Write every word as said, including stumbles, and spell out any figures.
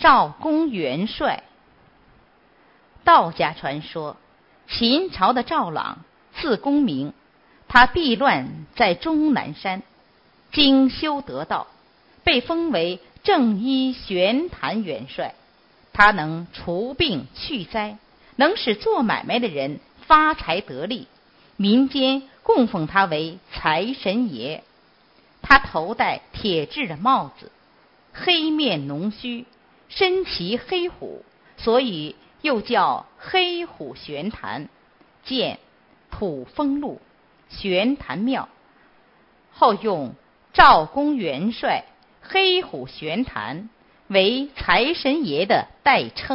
赵公元帅。道家传说，秦朝的赵朗字公明，他避乱在终南山，精修得道，被封为正一玄坛元帅。他能除病去灾，能使做买卖的人发财得利，民间供奉他为财神爷。他头戴铁制的帽子，黑面浓须，身骑黑虎，所以又叫黑虎玄坛。见土风录玄坛庙，后用赵公元帅黑虎玄坛为财神爷的代称。